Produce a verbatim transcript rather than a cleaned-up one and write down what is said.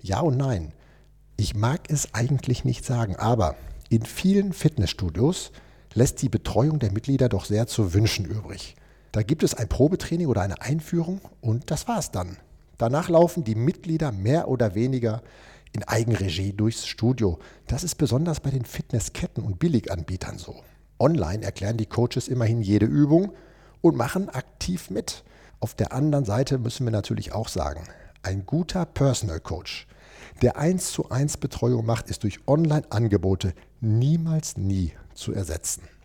Ja und nein. Ich mag es eigentlich nicht sagen, aber in vielen Fitnessstudios lässt die Betreuung der Mitglieder doch sehr zu wünschen übrig. Da gibt es ein Probetraining oder eine Einführung und das war's dann. Danach laufen die Mitglieder mehr oder weniger in Eigenregie durchs Studio. Das ist besonders bei den Fitnessketten und Billiganbietern so. Online erklären die Coaches immerhin jede Übung und machen aktiv mit. Auf der anderen Seite müssen wir natürlich auch sagen, ein guter Personal Coach, der eins zu eins Betreuung macht, ist durch Online-Angebote niemals nie zu ersetzen.